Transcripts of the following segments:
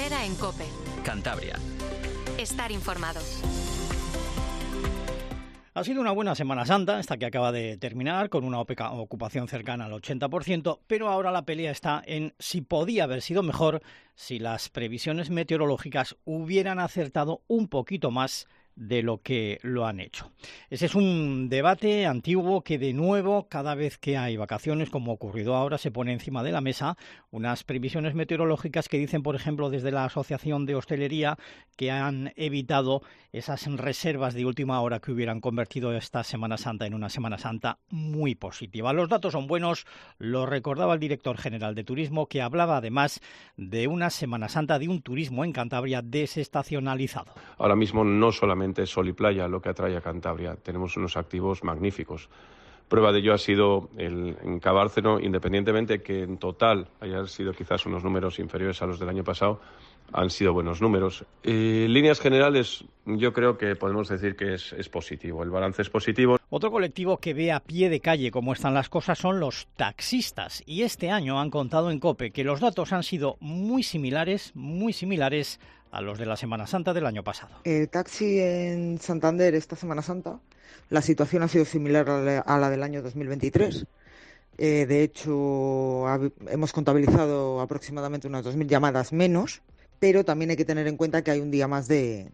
Herrera en COPE. Cantabria. Estar informado. Ha sido una buena Semana Santa, esta que acaba de terminar, con una ocupación cercana al 80%, pero ahora la pelea está en si podía haber sido mejor si las previsiones meteorológicas hubieran acertado un poquito más de lo que lo han hecho. Ese es un debate antiguo que de nuevo, cada vez que hay vacaciones, como ha ocurrido ahora, se pone encima de la mesa unas previsiones meteorológicas que dicen, por ejemplo, desde la Asociación de Hostelería, que han evitado esas reservas de última hora que hubieran convertido esta Semana Santa en una Semana Santa muy positiva. Los datos son buenos, lo recordaba el director general de Turismo, que hablaba además de una Semana Santa, de un turismo en Cantabria desestacionalizado. Ahora mismo no solamente es sol y playa lo que atrae a Cantabria, tenemos unos activos magníficos. Prueba de ello ha sido en Cabárceno, independientemente que en total hayan sido quizás unos números inferiores a los del año pasado, han sido buenos números. En líneas generales, yo creo que podemos decir que es positivo, el balance es positivo. Otro colectivo que ve a pie de calle cómo están las cosas son los taxistas, y este año han contado en COPE que los datos han sido muy similares a los de la Semana Santa del año pasado. El taxi en Santander esta Semana Santa, la situación ha sido similar a la del año 2023. De hecho, hemos contabilizado aproximadamente unas 2.000 llamadas menos, pero también hay que tener en cuenta que hay un día más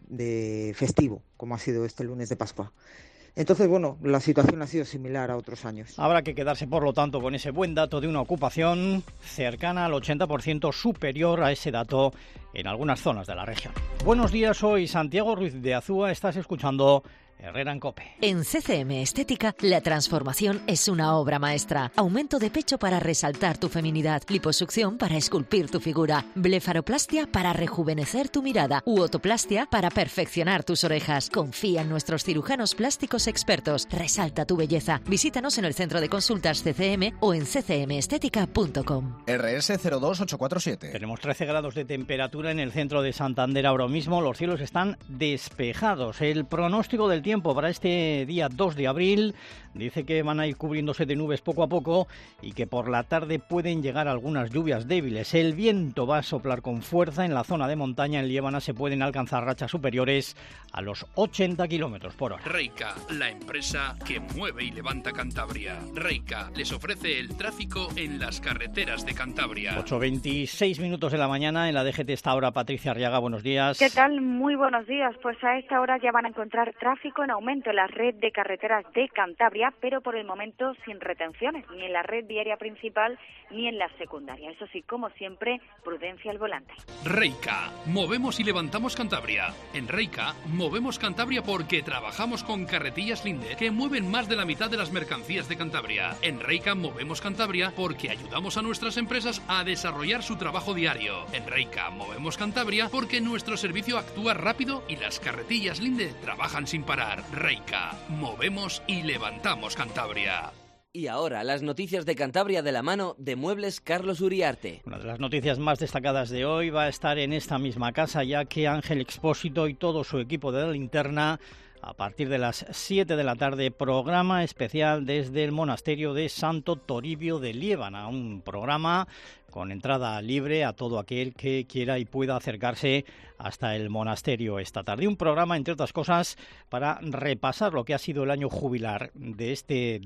de festivo, como ha sido este lunes de Pascua. Entonces, bueno, la situación ha sido similar a otros años. Habrá que quedarse, por lo tanto, con ese buen dato de una ocupación cercana al 80%, superior a ese dato en algunas zonas de la región. Buenos días, soy Santiago Ruiz de Azúa, estás escuchando Herrera en COPE. En CCM Estética, la transformación es una obra maestra. Aumento de pecho para resaltar tu feminidad, liposucción para esculpir tu figura, blefaroplastia para rejuvenecer tu mirada u otoplastia para perfeccionar tus orejas. Confía en nuestros cirujanos plásticos expertos. Resalta tu belleza. Visítanos en el centro de consultas CCM o en ccmestética.com. RS 02847. Tenemos 13 grados de temperatura en el centro de Santander ahora mismo. Los cielos están despejados. El pronóstico del tiempo para este día 2 de abril dice que van a ir cubriéndose de nubes poco a poco y que por la tarde pueden llegar algunas lluvias débiles. El viento va a soplar con fuerza en la zona de montaña. En Liébana se pueden alcanzar rachas superiores a los 80 kilómetros por hora. Reica, la empresa que mueve y levanta Cantabria. Reica les ofrece el tráfico en las carreteras de Cantabria. 8:26 minutos de la mañana. En la DGT está ahora Patricia Arriaga. Buenos días. ¿Qué tal? Muy buenos días. Pues a esta hora ya van a encontrar tráfico en aumento en la red de carreteras de Cantabria, pero por el momento sin retenciones, ni en la red viaria principal ni en la secundaria. Eso sí, como siempre, prudencia al volante. Reica, movemos y levantamos Cantabria. En Reica, movemos Cantabria porque trabajamos con Carretillas Linde, que mueven más de la mitad de las mercancías de Cantabria. En Reica, movemos Cantabria porque ayudamos a nuestras empresas a desarrollar su trabajo diario. En Reica, movemos Cantabria porque nuestro servicio actúa rápido y las Carretillas Linde trabajan sin parar. Reica, movemos y levantamos Cantabria. Y ahora, las noticias de Cantabria de la mano de Muebles Carlos Uriarte. Una de las noticias más destacadas de hoy va a estar en esta misma casa, ya que Ángel Expósito y todo su equipo de La Linterna, a partir de las 7 de la tarde, programa especial desde el monasterio de Santo Toribio de Liébana. Un programa con entrada libre a todo aquel que quiera y pueda acercarse hasta el monasterio esta tarde. Un programa, entre otras cosas, para repasar lo que ha sido el año jubilar de este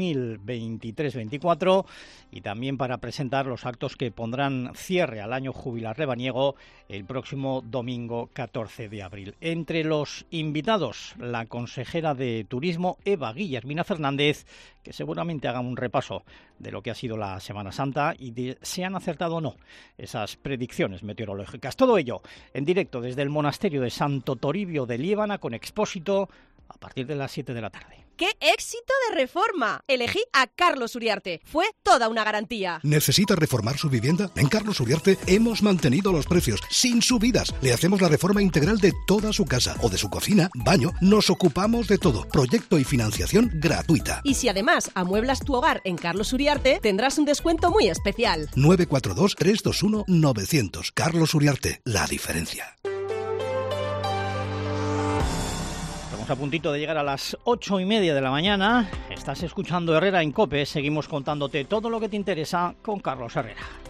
2023-24 y también para presentar los actos que pondrán cierre al año jubilar lebaniego el próximo domingo 14 de abril. Entre los invitados, la consejera de Turismo, Eva Guillermina Fernández, que seguramente haga un repaso de lo que ha sido la Semana Santa y de si han acertado o no esas predicciones meteorológicas. Todo ello en directo desde el monasterio de Santo Toribio de Liébana con Expósito a partir de las 7 de la tarde. ¡Qué éxito de reforma! Elegí a Carlos Uriarte. Fue toda una garantía. ¿Necesita reformar su vivienda? En Carlos Uriarte hemos mantenido los precios sin subidas. Le hacemos la reforma integral de toda su casa o de su cocina, baño. Nos ocupamos de todo. Proyecto y financiación gratuita. Y si además amueblas tu hogar en Carlos Uriarte, tendrás un descuento muy especial. 942-321-900. Carlos Uriarte, la diferencia. A puntito de llegar a las 8:30 de la mañana. Estás escuchando Herrera en COPE. Seguimos contándote todo lo que te interesa con Carlos Herrera.